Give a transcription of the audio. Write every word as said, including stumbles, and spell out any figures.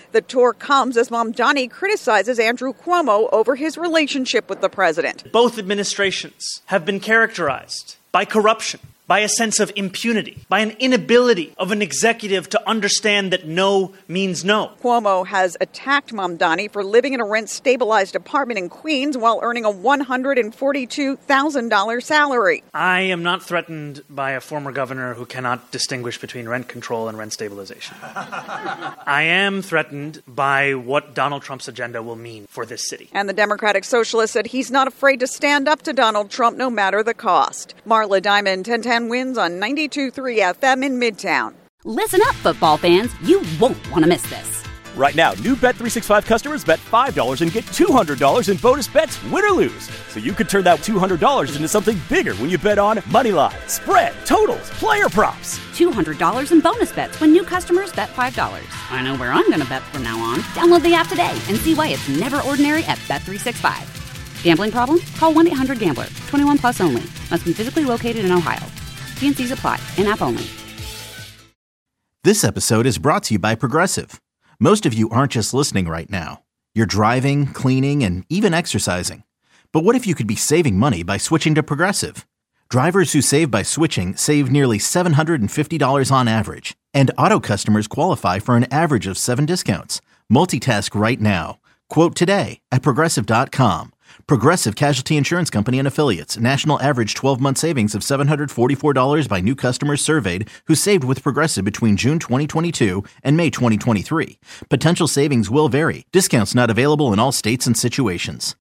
The tour comes as Mamdani criticizes Andrew Cuomo over his relationship with the president. Both administrations have been characterized by corruption, by a sense of impunity, by an inability of an executive to understand that no means no. Cuomo has attacked Mamdani for living in a rent-stabilized apartment in Queens while earning a one hundred forty-two thousand dollars salary. I am not threatened by a former governor who cannot distinguish between rent control and rent stabilization. I am threatened by what Donald Trump's agenda will mean for this city. And the Democratic Socialist said he's not afraid to stand up to Donald Trump no matter the cost. Marla Diamond, ten ten wins on ninety-two point three F M in Midtown. Listen up, football fans. You won't want to miss this. Right now, new Bet three sixty-five customers bet five dollars and get two hundred dollars in bonus bets, win or lose. So you could turn that two hundred dollars into something bigger when you bet on money line, spread, totals, player props. two hundred dollars in bonus bets when new customers bet five dollars. I know where I'm going to bet from now on. Download the app today and see why it's never ordinary at Bet three sixty-five. Gambling problem? Call one eight hundred gambler. twenty-one plus only. Must be physically located in Ohio. T and C's apply. In-app only. This episode is brought to you by Progressive. Most of you aren't just listening right now. You're driving, cleaning, and even exercising. But what if you could be saving money by switching to Progressive? Drivers who save by switching save nearly seven hundred fifty dollars on average. And auto customers qualify for an average of seven discounts. Multitask right now. Quote today at Progressive dot com. Progressive Casualty Insurance Company and Affiliates. National average twelve-month savings of seven hundred forty-four dollars by new customers surveyed who saved with Progressive between June twenty twenty-two and May twenty twenty-three. Potential savings will vary. Discounts not available in all states and situations.